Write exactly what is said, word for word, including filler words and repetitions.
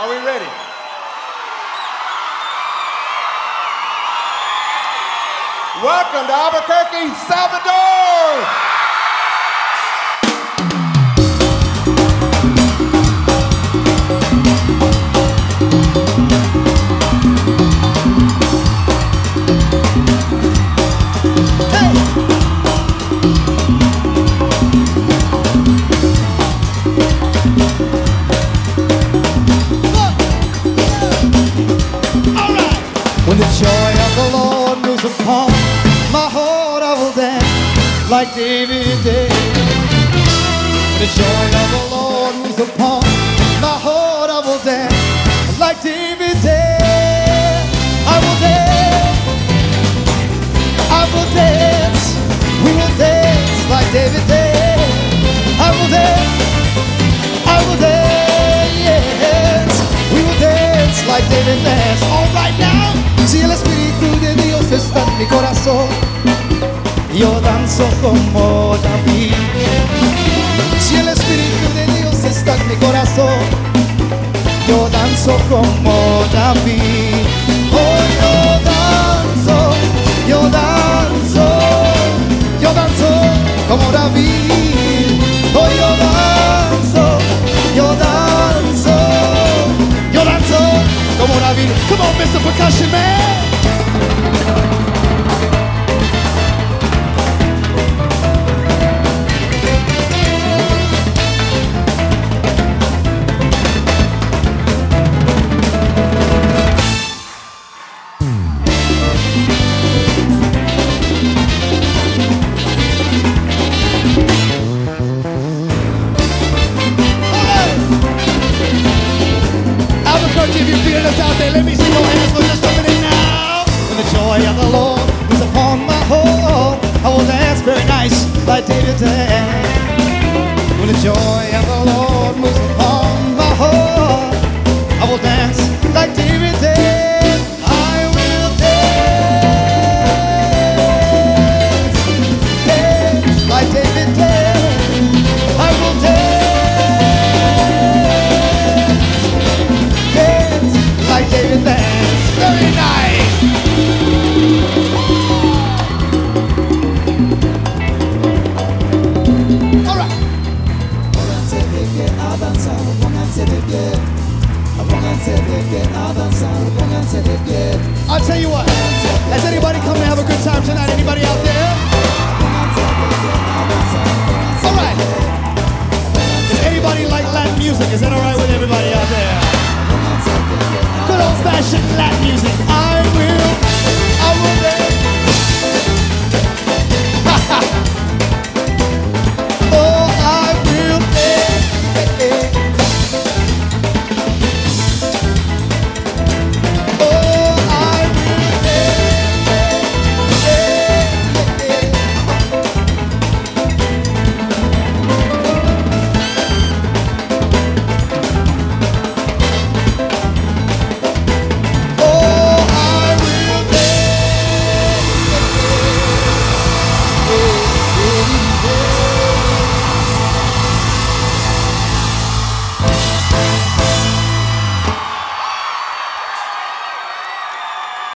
Are we ready? Welcome to Albuquerque, Salvador! When the joy of the Lord moves upon my heart, I will dance like David did. When the joy of the Lord moves upon my heart, I will dance like David did. I will dance, I will dance, we will dance like David did. I will dance, I will dance, we will dance like David danced. All right now. Si el Espíritu de Dios está en mi corazón, yo danzo como David. Si el Espíritu de Dios está en mi corazón, yo danzo como David. Oh, yo danzo, yo danzo, yo danzo como David. Oh, yo danzo, yo danzo, yo danzo como David. Come on, Mister Percussion Man.